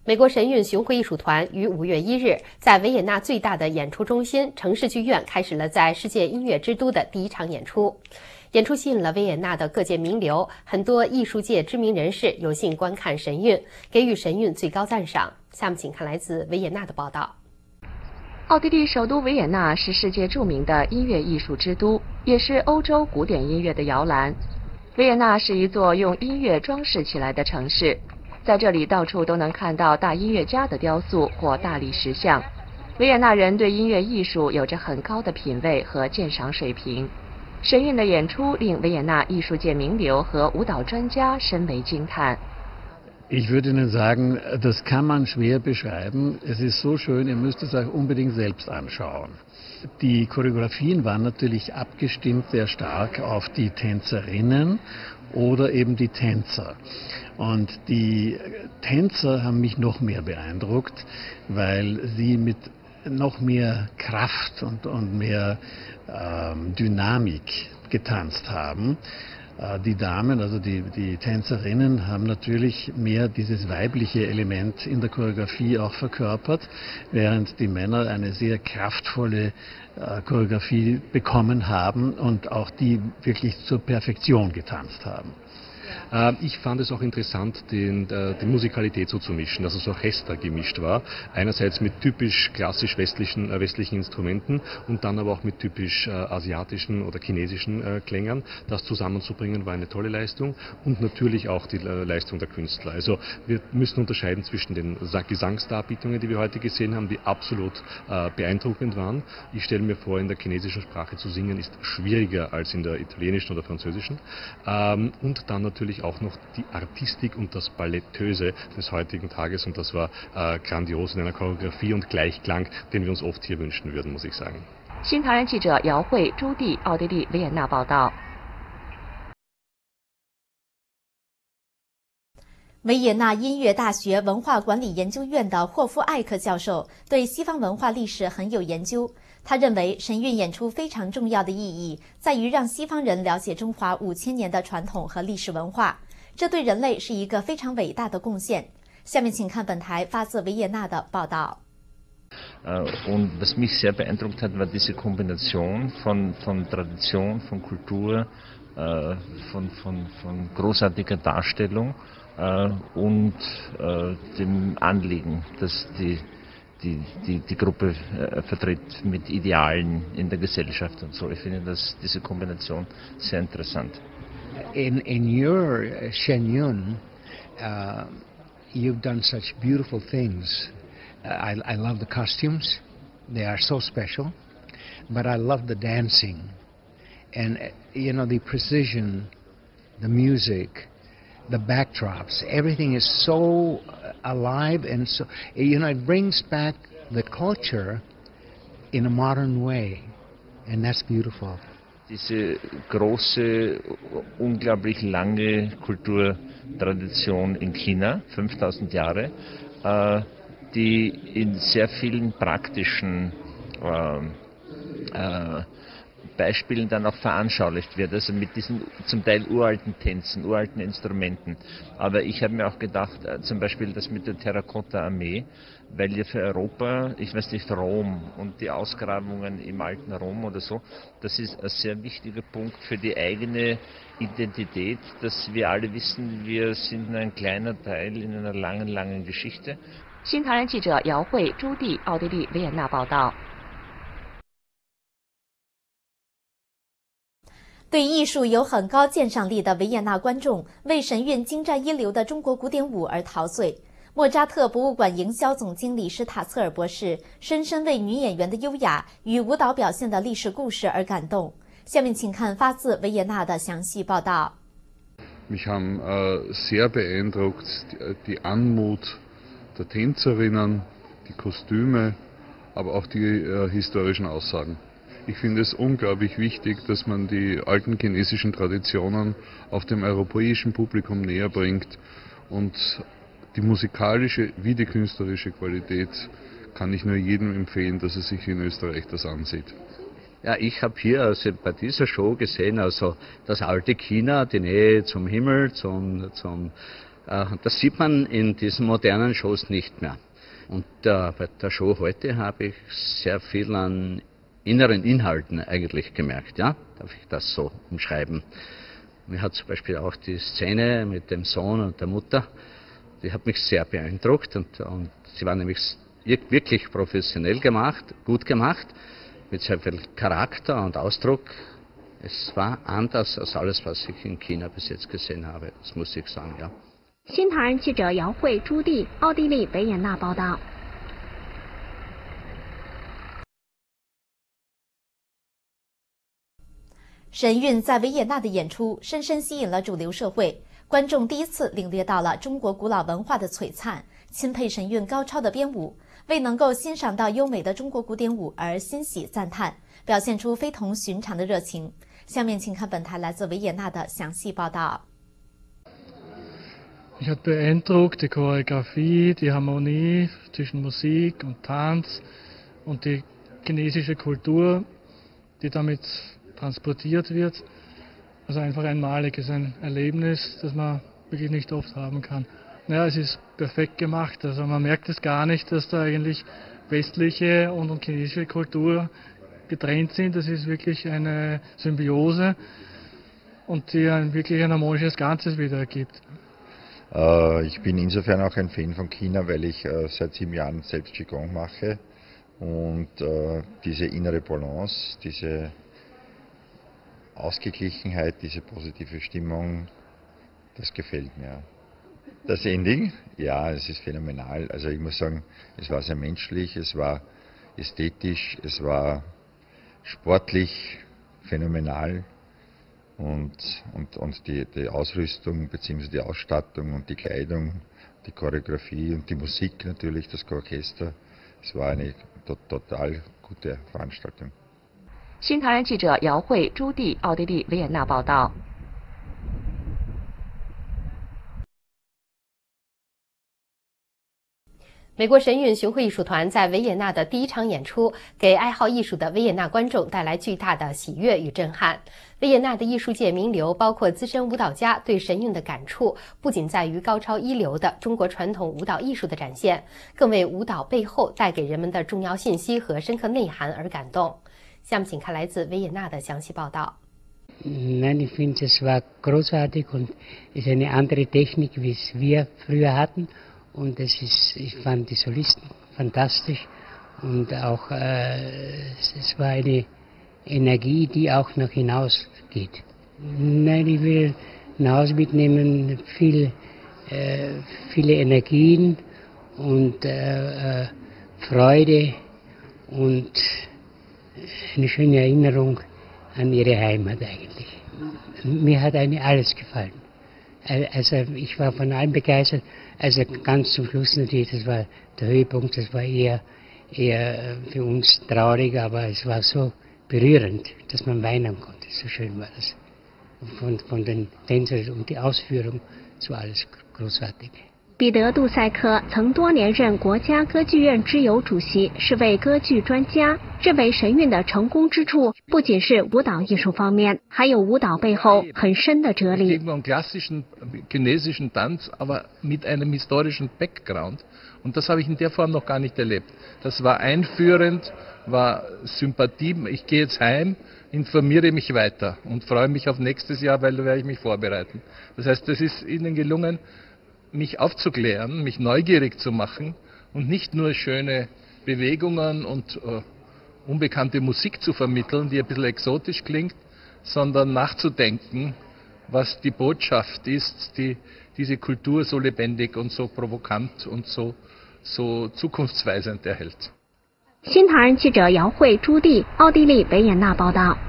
美国神韵巡回艺术团于5月1日在维也纳最大的演出中心城市剧院开始了在世界音乐之都的第一场演出。演出吸引了维也纳的各界名流，很多艺术界知名人士有幸观看神韵，给予神韵最高赞赏。下面请看来自维也纳的报道。 奥地利首都维也纳是世界著名的音乐艺术之都，也是欧洲古典音乐的摇篮。维也纳是一座用音乐装饰起来的城市，在这里到处都能看到大音乐家的雕塑或大理石像。维也纳人对音乐艺术有着很高的品味和鉴赏水平。神韵的演出令维也纳艺术界名流和舞蹈专家深为惊叹。 Ich würde Ihnen sagen, das kann man schwer beschreiben. Es ist so schön, ihr müsst es euch unbedingt selbst anschauen. Die Choreografien waren natürlich abgestimmt sehr stark auf die Tänzerinnen oder eben die Tänzer. Und die Tänzer haben mich noch mehr beeindruckt, weil sie mit noch mehr Kraft und mehr Dynamik getanzt haben. Die Damen, also die Tänzerinnen, haben natürlich mehr dieses weibliche Element in der Choreografie auch verkörpert, während die Männer eine sehr kraftvolle Choreografie bekommen haben und auch die wirklich zur Perfektion getanzt haben. Ich fand es auch interessant, die Musikalität so zu mischen, dass das Orchester gemischt war. Einerseits mit typisch klassisch westlichen Instrumenten und dann aber auch mit typisch asiatischen oder chinesischen Klängern. Das zusammenzubringen war eine tolle Leistung und natürlich auch die Leistung der Künstler. Also wir müssen unterscheiden zwischen den Gesangsdarbietungen, die wir heute gesehen haben, die absolut beeindruckend waren. Ich stelle mir vor, in der chinesischen Sprache zu singen ist schwieriger als in der italienischen oder französischen. Und dann natürlich auch noch die Artistik und das Ballettöse des heutigen Tages und das war grandios in einer Choreografie und Gleichklang, den wir uns oft hier wünschen würden, muss ich sagen. 新唐人记者姚慧、朱棣，奥地利维也纳报道。 维也纳音乐大学文化管理研究院的霍夫艾克教授对西方文化历史很有研究。他认为神韵演出非常重要的意义在于让西方人了解中华5000年的传统和历史文化，这对人类是一个非常伟大的贡献。下面请看本台发自维也纳的报道。 Und was mich sehr beeindruckt hat, war diese Kombination von Tradition, von Kultur, von großartiger Darstellung und dem Anliegen, das die Gruppe vertritt mit Idealen in der Gesellschaft und so. Ich finde diese Kombination sehr interessant. In your Shenyun, you've done such beautiful things. I love the costumes. They are so special. But I love the dancing. And, you know, the precision, the music, the backdrops, everything is so alive and so, you know, it brings back the culture in a modern way. And that's beautiful. Diese große, unglaublich lange Kulturtradition in China, 5000 Jahre, die in sehr vielen praktischen Beispielen dann auch veranschaulicht wird, also mit diesen zum Teil uralten Tänzen, uralten Instrumenten. Aber ich habe mir auch gedacht, zum Beispiel das mit der Terrakotta-Armee, weil ja für Europa, ich weiß nicht, Rom und die Ausgrabungen im alten Rom oder so, das ist ein sehr wichtiger Punkt für die eigene Identität, dass wir alle wissen, wir sind nur ein kleiner Teil in einer langen, langen Geschichte. 新唐人记者姚慧、朱棣，奥地利维也纳报道。 对艺术有很高鉴赏力的维也纳观众为神韵精湛一流的中国古典舞而陶醉。莫扎特博物馆营销总经理施塔策尔博士深深为女演员的优雅与舞蹈表现的历史故事而感动。下面请看发自维也纳的详细报道。 Mich haben sehr beeindruckt die Anmut der Tänzerinnen, die Kostüme, aber auch die historischen Aussagen. Ich finde es unglaublich wichtig, dass man die alten chinesischen Traditionen auch dem europäischen Publikum näher bringt und die musikalische wie die künstlerische Qualität kann ich nur jedem empfehlen, dass er sich in Österreich das ansieht. Ja, ich habe hier also bei dieser Show gesehen, also das alte China, die Nähe zum Himmel, zum Das sieht man in diesen modernen Shows nicht mehr. Und bei der Show heute habe ich sehr viel an inneren Inhalten eigentlich gemerkt. Ja? Darf ich das so umschreiben? Mir hat zum Beispiel auch die Szene mit dem Sohn und der Mutter, die hat mich sehr beeindruckt und sie war nämlich wirklich professionell gemacht, gut gemacht, mit sehr viel Charakter und Ausdruck. Es war anders als alles, was ich in China bis jetzt gesehen habe, das muss ich sagen, ja. 新唐人记者姚慧、朱棣，奥地利维也纳报道。 神韵在维也纳的演出深深吸引了主流社会，观众第一次领略到了中国古老文化的璀璨，钦佩神韵高超的编舞，为能够欣赏到优美的中国古典舞而欣喜赞叹，表现出非同寻常的热情。下面请看本台来自维也纳的详细报道。 Mich hat beeindruckt die Choreografie, die Harmonie zwischen Musik und Tanz und die chinesische Kultur, die damit transportiert wird. Also einfach einmalig, ist ein Erlebnis, das man wirklich nicht oft haben kann. Ja, es ist perfekt gemacht, also man merkt es gar nicht, dass da eigentlich westliche und chinesische Kultur getrennt sind. Das ist wirklich eine Symbiose und die wirklich ein harmonisches Ganzes wieder ergibt. Ich bin insofern auch ein Fan von China, weil ich seit 7 Jahren selbst Qigong mache und diese innere Balance, diese Ausgeglichenheit, diese positive Stimmung, das gefällt mir. Das Ending, ja, es ist phänomenal. Also ich muss sagen, es war sehr menschlich, es war ästhetisch, es war sportlich phänomenal. Und die Ausrüstung bzw. die Ausstattung und die Kleidung, die Choreografie und die Musik natürlich, das Orchester, es war eine total gute Veranstaltung. 新唐人记者姚慧、朱棣，奥地利维也纳报道。 美国神韵巡回艺术团在维也纳的第一场演出，给爱好艺术的维也纳观众带来巨大的喜悦与震撼。维也纳的艺术界名流，包括资深舞蹈家，对神韵的感触不仅在于高超一流的中国传统舞蹈艺术的展现，更为舞蹈背后带给人们的重要信息和深刻内涵而感动。下面请看来自维也纳的详细报道。 Nein, ich finde, es war großartig und es ist eine andere Technik, wie es wir früher hatten. Und ich fand die Solisten fantastisch und auch es war eine Energie, die auch noch hinausgeht. Nein, ich will nach Hause mitnehmen viele Energien und Freude und eine schöne Erinnerung an ihre Heimat eigentlich. Mir hat eigentlich alles gefallen. Also ich war von allem begeistert. Also ganz zum Schluss natürlich, das war der Höhepunkt, das war eher für uns traurig, aber es war so berührend, dass man weinen konnte. So schön war das. Von den Tänzern und die Ausführung, so alles großartig. 彼得·杜塞克曾多年任国家歌剧院之友主席，是位歌剧专家。认为神韵的成功之处不仅是舞蹈艺术方面，还有舞蹈背后很深的哲理。 klassischen chinesischen Tanz, aber mit einem historischen Background. Und das habe ich in der Form noch gar nicht erlebt. Das war einführend, war Sympathie. Ich gehe jetzt heim, informiere mich weiter und freue mich auf nächstes Jahr, weil da werde ich mich vorbereiten. Das heißt, es ist Ihnen gelungen, mich aufzuklären, mich neugierig zu machen und nicht nur schöne Bewegungen und unbekannte Musik zu vermitteln, die ein bisschen exotisch klingt, sondern nachzudenken, was die Botschaft ist, die diese Kultur so lebendig und so provokant und so zukunftsweisend erhält. 新唐人记者姚慧、朱棣，奥地利维也纳报道。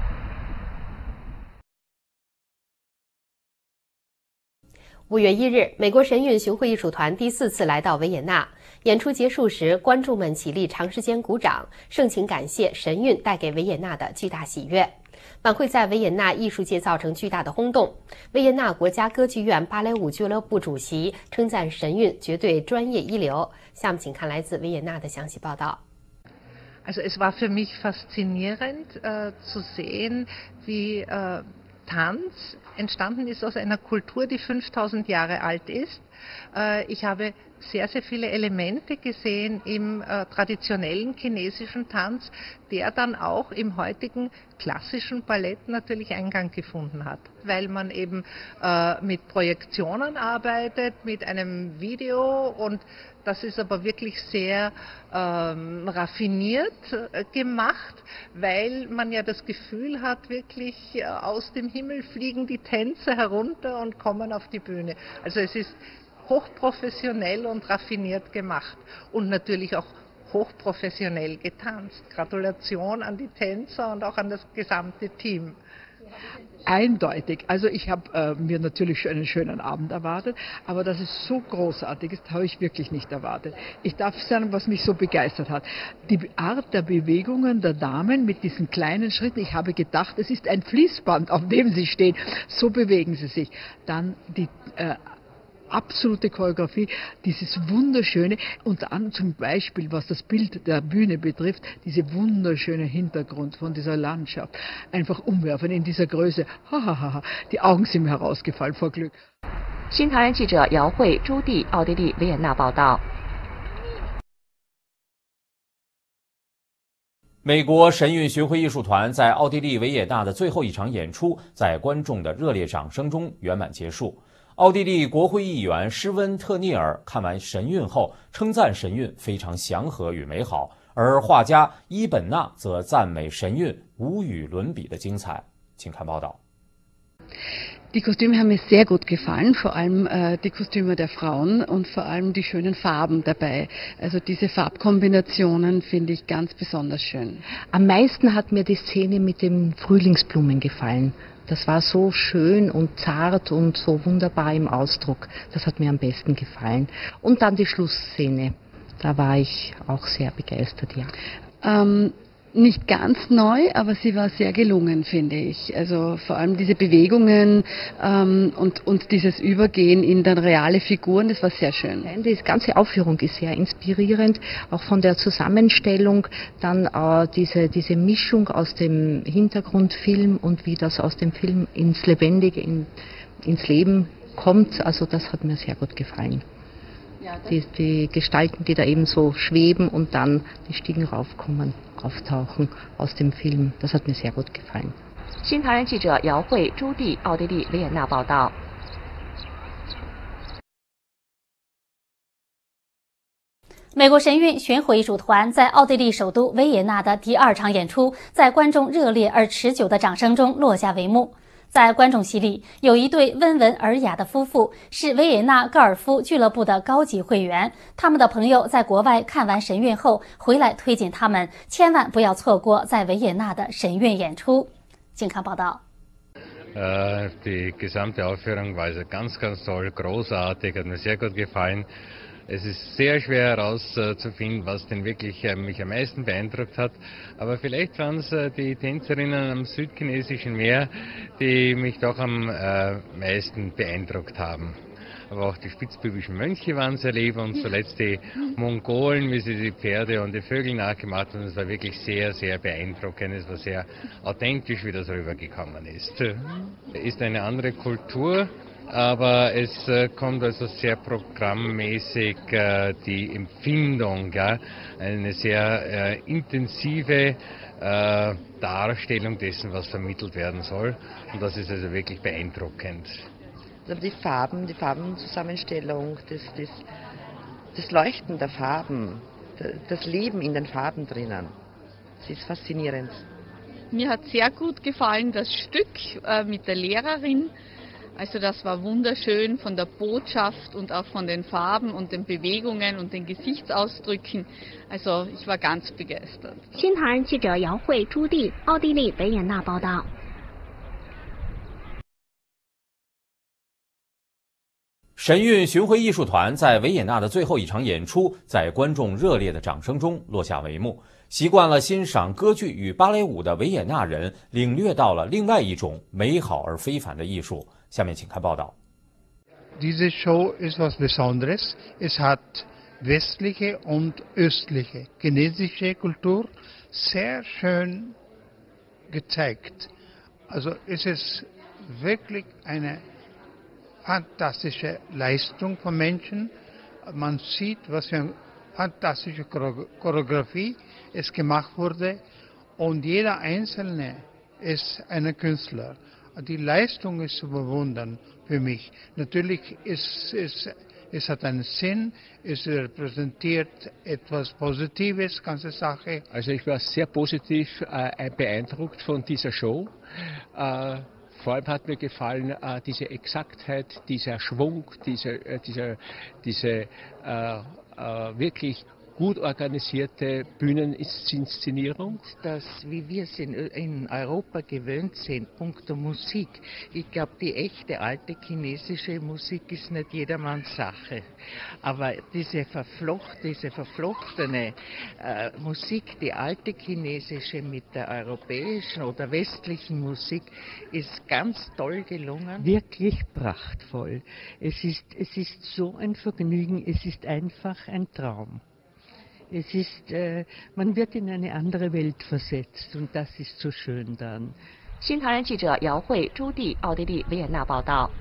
5月1日，美国神韵巡回艺术团第4次来到维也纳。演出结束时，观众们起立长时间鼓掌，盛情感谢神韵带给维也纳的巨大喜悦。晚会在维也纳艺术界造成巨大的轰动。维也纳国家歌剧院芭蕾舞俱乐部主席称赞神韵绝对专业一流。下面请看来自维也纳的详细报道。 Also es war für mich faszinierend zu sehen, wie Tanz entstanden ist aus einer Kultur, die 5000 Jahre alt ist, Ich habe sehr, sehr viele Elemente gesehen im traditionellen chinesischen Tanz, der dann auch im heutigen klassischen Ballett natürlich Eingang gefunden hat, weil man eben mit Projektionen arbeitet, mit einem Video, und das ist aber wirklich sehr raffiniert gemacht, weil man ja das Gefühl hat, wirklich aus dem Himmel fliegen die Tänze herunter und kommen auf die Bühne. Also es ist hochprofessionell und raffiniert gemacht und natürlich auch hochprofessionell getanzt. Gratulation an die Tänzer und auch an das gesamte Team. Eindeutig. Also ich habe mir natürlich einen schönen Abend erwartet, aber dass es so großartig ist, habe ich wirklich nicht erwartet. Ich darf sagen, was mich so begeistert hat. Die Art der Bewegungen der Damen mit diesen kleinen Schritten. Ich habe gedacht, es ist ein Fließband, auf dem sie stehen. So bewegen sie sich. Dann die absolute Choreografie, dieses wunderschöne, unter anderem zum Beispiel, was das Bild der Bühne betrifft, diese wunderschöne Hintergrund von dieser Landschaft. Einfach umwerfen in dieser Größe. Die Augen sind mir herausgefallen vor Glück. 新唐人记者姚慧、朱棣，奥地利维也纳报道。 美国神韵巡回艺术团在奥地利维也纳的最后一场演出，在观众的热烈掌声中圆满结束。奥地利国会议员施温特涅尔看完神韵后，称赞神韵非常祥和与美好，而画家伊本纳则赞美神韵无与伦比的精彩。请看报道。 Die Kostüme haben mir sehr gut gefallen, vor allem die Kostüme der Frauen und vor allem die schönen Farben dabei. Also diese Farbkombinationen finde ich ganz besonders schön. Am meisten hat mir die Szene mit den Frühlingsblumen gefallen. Das war so schön und zart und so wunderbar im Ausdruck. Das hat mir am besten gefallen. Und dann die Schlussszene. Da war ich auch sehr begeistert, ja. Nicht ganz neu, aber sie war sehr gelungen, finde ich. Also vor allem diese Bewegungen und dieses Übergehen in dann reale Figuren, das war sehr schön. Die ganze Aufführung ist sehr inspirierend, auch von der Zusammenstellung, dann diese Mischung aus dem Hintergrundfilm und wie das aus dem Film ins Lebendige, ins Leben kommt. Also das hat mir sehr gut gefallen. Die Gestalten, die da eben so schweben und dann die Stiegen raufkommen, auftauchen aus dem Film. Das hat mir sehr gut gefallen. 新唐人记者姚慧、朱棣，奥地利维也纳报道。 美国神韵巡回艺术团在奥地利首都维也纳的第2场演出，在观众热烈而持久的掌声中落下帷幕。在观众席里，有一对温文尔雅的夫妇，是维也纳高尔夫俱乐部的高级会员。他们的朋友在国外看完神韵后，回来推荐他们千万不要错过在维也纳的神韵演出。请看报道。 Die gesamte Aufführung war also ganz, ganz toll, großartig, hat mir sehr gut gefallen. Es ist sehr schwer herauszufinden, was denn wirklich mich am meisten beeindruckt hat. Aber vielleicht waren es die Tänzerinnen am südchinesischen Meer, die mich doch am meisten beeindruckt haben. Aber auch die spitzbübischen Mönche waren sehr lieb und zuletzt die Mongolen, wie sie die Pferde und die Vögel nachgemacht haben. Das war wirklich sehr, sehr beeindruckend. Es war sehr authentisch, wie das rübergekommen ist. Ist eine andere Kultur. Aber es kommt also sehr programmmäßig die Empfindung, ja, eine sehr intensive Darstellung dessen, was vermittelt werden soll. Und das ist also wirklich beeindruckend. Die Farbenzusammenstellung, das Leuchten der Farben, das Leben in den Farben drinnen, das ist faszinierend. Mir hat sehr gut gefallen das Stück mit der Lehrerin. Also das war wunderschön von der Botschaft und auch von den Farben und den Bewegungen und den Gesichtsausdrücken. Also ich war ganz begeistert. 新唐人记者姚慧、朱棣，奥地利维也纳报道。 神韵巡回艺术团在维也纳的最后一场演出，在观众热烈的掌声中落下帷幕。习惯了欣赏歌剧与芭蕾舞的维也纳人，领略到了另外一种美好而非凡的艺术。下面请看报道。 Diese Show ist was Besonderes. Es hat westliche und östliche chinesische Kultur sehr schön gezeigt. Also es ist wirklich eine fantastische Leistung von Menschen. Man sieht, was für eine fantastische Choreografie es gemacht wurde. Und jeder Einzelne ist ein Künstler. Die Leistung ist zu bewundern für mich. Natürlich es hat einen Sinn, es repräsentiert etwas Positives, ganze Sache. Also ich war sehr positiv beeindruckt von dieser Show. Vor allem hat mir gefallen diese Exaktheit, dieser Schwung, diese wirklich gut organisierte Bühneninszenierung. Das, wie wir es in Europa gewöhnt sind, punkto Musik. Ich glaube, die echte alte chinesische Musik ist nicht jedermanns Sache. Aber diese verflochtene Musik, die alte chinesische mit der europäischen oder westlichen Musik, ist ganz toll gelungen. Wirklich prachtvoll. Es ist so ein Vergnügen, es ist einfach ein Traum. Es ist, man wird in eine andere Welt versetzt und das ist so schön dann. 新唐人记者姚慧、朱棣，奥地利维也纳报道。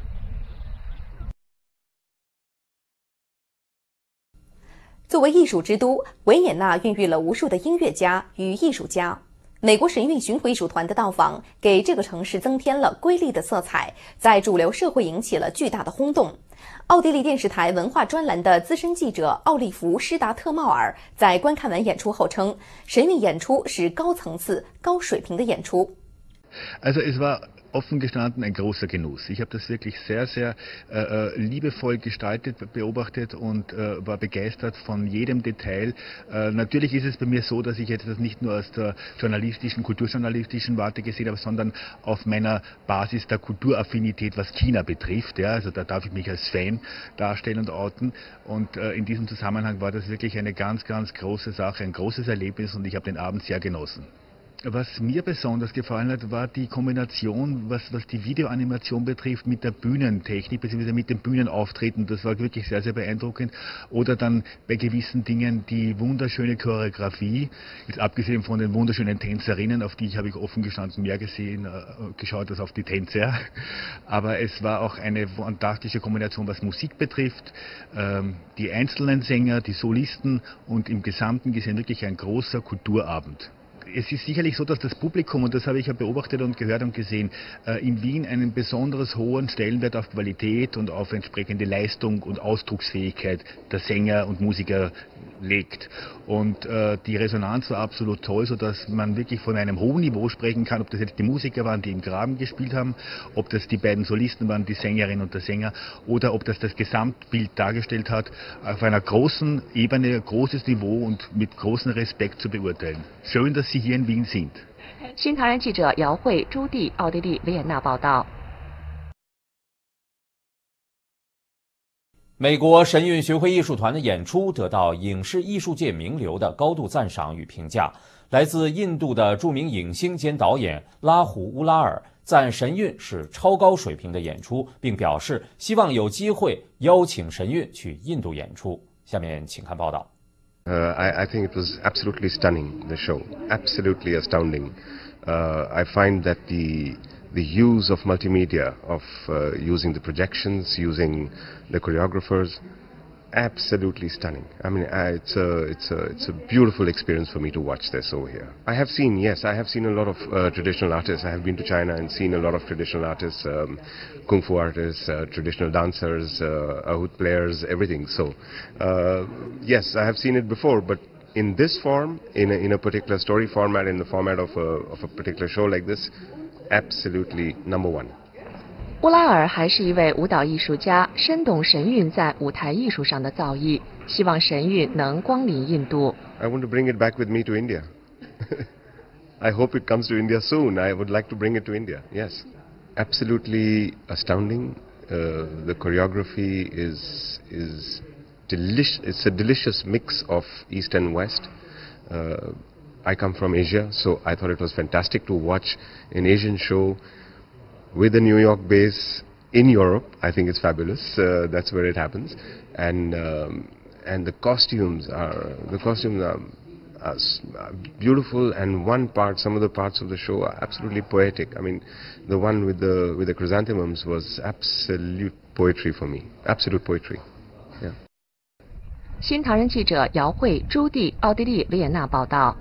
作为艺术之都，维也纳孕育了无数的音乐家与艺术家。美国神韵巡回艺术团的到访，给这个城市增添了瑰丽的色彩，在主流社会引起了巨大的轰动。奥地利电视台文化专栏的资深记者奥利弗·施达特茂尔在观看完演出后称，神韵演出是高层次、高水平的演出。 Also es war offen gestanden ein großer Genuss. Ich habe das wirklich sehr, sehr liebevoll gestaltet, beobachtet und war begeistert von jedem Detail. Natürlich ist es bei mir so, dass ich jetzt das nicht nur aus der kulturjournalistischen Warte gesehen habe, sondern auf meiner Basis der Kulturaffinität, was China betrifft. Ja, also da darf ich mich als Fan darstellen und outen. Und in diesem Zusammenhang war das wirklich eine ganz, ganz große Sache, ein großes Erlebnis und ich habe den Abend sehr genossen. Was mir besonders gefallen hat, war die Kombination, was die Videoanimation betrifft, mit der Bühnentechnik bzw. mit dem Bühnenauftreten. Das war wirklich sehr, sehr beeindruckend. Oder dann bei gewissen Dingen die wunderschöne Choreografie, jetzt abgesehen von den wunderschönen Tänzerinnen, auf die habe ich offen gestanden mehr geschaut als auf die Tänzer. Aber es war auch eine fantastische Kombination, was Musik betrifft. Die einzelnen Sänger, die Solisten und im Gesamten gesehen wirklich ein großer Kulturabend. Es ist sicherlich so, dass das Publikum, und das habe ich ja beobachtet und gehört und gesehen, in Wien einen besonders hohen Stellenwert auf Qualität und auf entsprechende Leistung und Ausdrucksfähigkeit der Sänger und Musiker legt. Und die Resonanz war absolut toll, sodass man wirklich von einem hohen Niveau sprechen kann, ob das jetzt die Musiker waren, die im Graben gespielt haben, ob das die beiden Solisten waren, die Sängerin und der Sänger, oder ob das Gesamtbild dargestellt hat, auf einer großen Ebene, großes Niveau und mit großem Respekt zu beurteilen. Schön, dass Sie hier in Wien sind. 新唐人记者姚慧、朱棣，奥地利维也纳报道。 美国神韵巡回艺术团的演出得到影视艺术界名流的高度赞赏与评价。来自印度的著名影星兼导演拉胡乌拉尔赞神韵是超高水平的演出，并表示希望有机会邀请神韵去印度演出。下面请看报道。 I think it was absolutely stunning, the show, absolutely astounding. I find that the use of multimedia, of using the projections, using the choreographers, absolutely stunning. I mean, it's a beautiful experience for me to watch this over here. I have seen a lot of traditional artists. I have been to China and seen a lot of traditional artists, kung fu artists, traditional dancers, oud players, everything. So, yes, I have seen it before, but in this form, in a particular story format, in the format of a particular show like this, absolutely number one. 乌拉尔还是一位舞蹈艺术家，深懂神韵在舞台艺术上的造诣，希望神韵能光临印度。 I want to bring it back with me to India. I hope it comes to India soon. I would like to bring it to India. Yes, absolutely astounding. The choreography is delicious. It's a delicious mix of East and West. I come from Asia, so I thought it was fantastic to watch an Asian show with a New York base in Europe. I think it's fabulous. That's where it happens, and the costumes are beautiful, and some of the parts of the show are absolutely poetic. I mean, the one with the chrysanthemums was absolute poetry for me, absolute poetry. Yeah. 新唐人记者姚慧、朱棣，奥地利维也纳报道。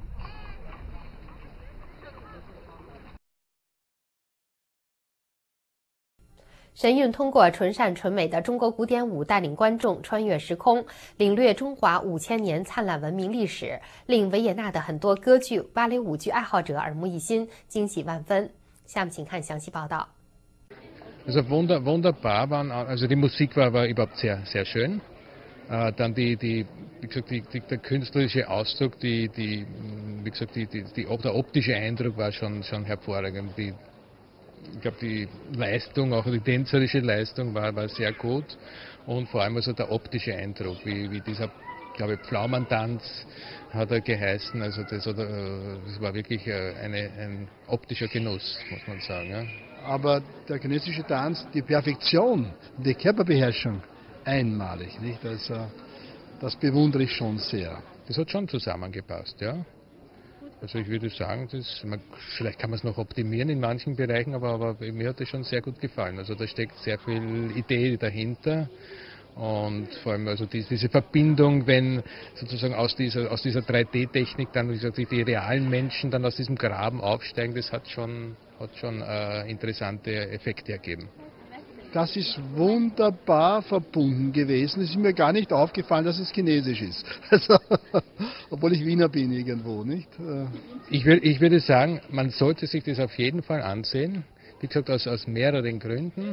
神韵通过纯善纯美的中国古典舞带领观众穿越时空，领略中华5000年灿烂文明历史，令维也纳的很多歌剧、芭蕾舞剧爱好者耳目一新，惊喜万分。下面请看详细报道。 Also wunderbar waren, also die Musik war überhaupt sehr schön. Dann wie gesagt, der künstlerische Ausdruck, wie gesagt, der optische Eindruck war schon hervorragend. Ich glaube, die Leistung, auch die tänzerische Leistung war sehr gut, und vor allem also der optische Eindruck, wie dieser, glaube ich, Pflaumentanz hat er geheißen, also das war wirklich ein optischer Genuss, muss man sagen. Ja. Aber der chinesische Tanz, die Perfektion, die Körperbeherrschung, einmalig, nicht? Also, das bewundere ich schon sehr. Das hat schon zusammengepasst, ja. Also ich würde sagen, vielleicht kann man es noch optimieren in manchen Bereichen, aber mir hat das schon sehr gut gefallen. Also da steckt sehr viel Idee dahinter, und vor allem also diese Verbindung, wenn sozusagen aus dieser 3D-Technik dann, wie gesagt, die realen Menschen dann aus diesem Graben aufsteigen, das hat schon interessante Effekte ergeben. Das ist wunderbar verbunden gewesen. Es ist mir gar nicht aufgefallen, dass es chinesisch ist. Also, obwohl ich Wiener bin irgendwo, nicht? Ich würde sagen, man sollte sich das auf jeden Fall ansehen. Wie gesagt, aus mehreren Gründen.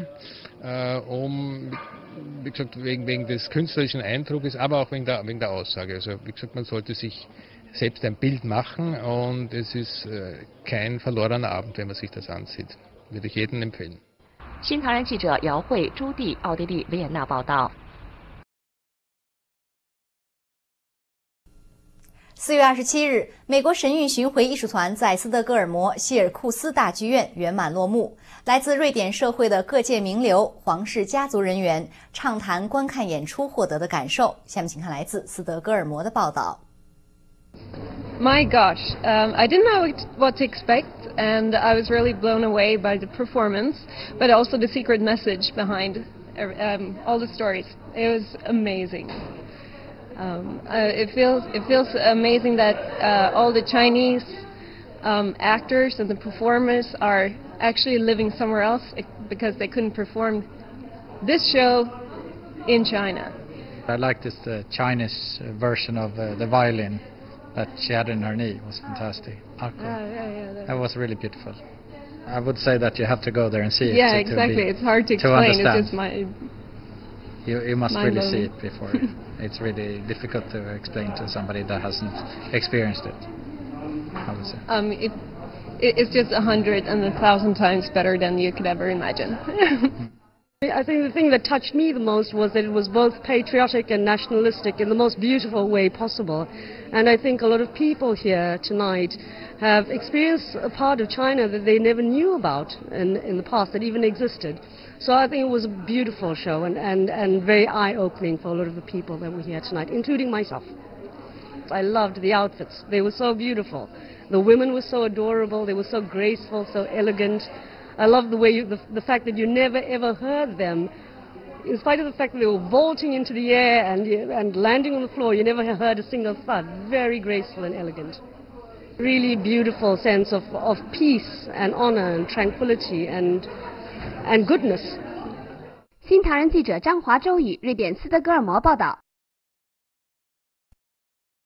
Wie gesagt, wegen des künstlerischen Eindrucks, aber auch wegen der Aussage. Also wie gesagt, man sollte sich selbst ein Bild machen, und es ist kein verlorener Abend, wenn man sich das ansieht. Würde ich jedem empfehlen. 新唐人记者姚慧、朱棣，奥地利维也纳报道。 4月27日，美国神韵巡回艺术团在斯德哥尔摩希尔库斯大剧院圆满落幕。来自瑞典社会的各界名流、皇室家族人员畅谈观看演出获得的感受。下面请看来自斯德哥尔摩的报道。 My gosh, I didn't know what to expect, and I was really blown away by the performance, but also the secret message behind all the stories. It was amazing. It feels amazing that all the Chinese actors and the performers are actually living somewhere else because they couldn't perform this show in China. I liked this Chinese version of the violin that she had in her knee. It was fantastic. That was really beautiful. I would say that you have to go there and see it. Yeah, exactly. It's hard to explain. It's just you must really see it before. It's really difficult to explain to somebody that hasn't experienced it, I would say. It's just 100 and 1,000 times better than you could ever imagine. I think the thing that touched me the most was that it was both patriotic and nationalistic in the most beautiful way possible. And I think a lot of people here tonight have experienced a part of China that they never knew about in the past, that even existed. So I think it was a beautiful show and very eye-opening for a lot of the people that were here tonight, including myself. I loved the outfits. They were so beautiful. The women were so adorable. They were so graceful, so elegant. I love the way the fact that you never ever heard them, in spite of the fact that they were vaulting into the air and landing on the floor. You never heard a single thud. Very graceful and elegant. Really beautiful sense of peace and honor and tranquility and goodness. 新唐人记者张华、周宇，瑞典斯德哥尔摩报道。